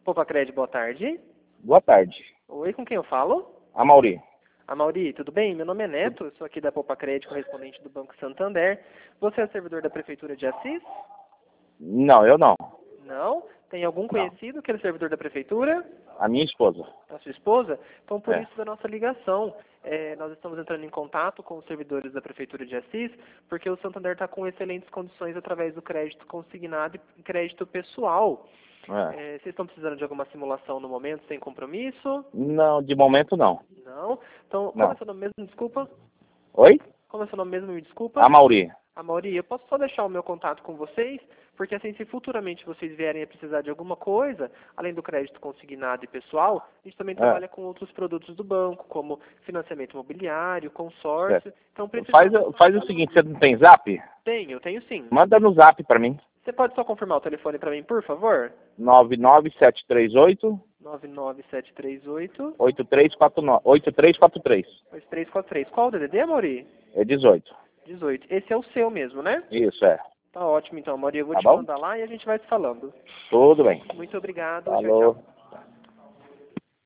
Poupa Crédito, boa tarde. Boa tarde. Oi, com quem eu falo? Amauri. Amauri, tudo bem? Meu nome é Neto, eu sou aqui da Poupa Crédito, correspondente do Banco Santander. Você é servidor da Prefeitura de Assis? Não, eu não. Não? Tem algum conhecido que é servidor da Prefeitura? A minha esposa. A sua esposa? Então, por É. isso da nossa ligação. Nós estamos entrando em contato com os servidores da Prefeitura de Assis, porque o Santander está com excelentes condições através do crédito consignado e crédito pessoal. Vocês estão precisando de alguma simulação no momento, sem compromisso? Não, de momento não. Não? Então, Não. como é seu nome mesmo? Desculpa. Oi? Como é seu nome mesmo? Me desculpa. Amauri. Amauri, eu posso só deixar o meu contato com vocês, porque assim, se futuramente vocês vierem a precisar de alguma coisa, além do crédito consignado e pessoal, a gente também trabalha com outros produtos do banco, como financiamento imobiliário, consórcio. Certo. Então, Faz o seguinte, você não tem zap? Tenho sim. Manda no zap pra mim. Você pode só confirmar o telefone para mim, por favor? 99738 99738 8343. 2343. Qual o DDD, Amauri? É 18. 18. Esse é o seu mesmo, né? Isso, é. Tá ótimo, então, Amauri. Eu vou Tá te bom? mandar lá e a gente vai se falando. Tudo bem. Muito obrigado. Falou. Tchau, tchau.